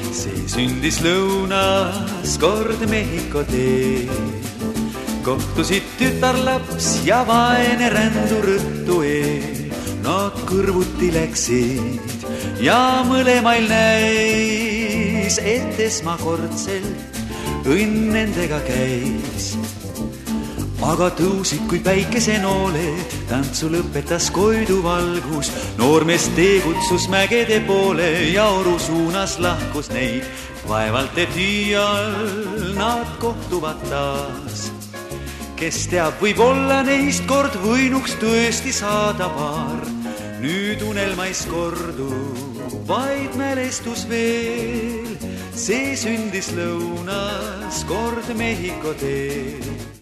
see sündis lõunas kord Mehhiko teel. Kohtusid tütarlaps ja vaene rändu rõttu eel. Nad kõrvuti läksid ja mõlemail näis, et esmakordselt õnn nendega käis. Aga tõusid kui päikesenooled, tantsu lõpetas Koidu valgus. Noormees tee kutsus mägede poole ja oru suunas lahkus neid. Vaevalt et iial nad kohtuvad taas. Kes teab, võib-olla neist kord võinuks tõesti saada paar. Nüüd unelmais kordu, vaid mälestus veel. See sündis lõunas kord Mehhiko teel.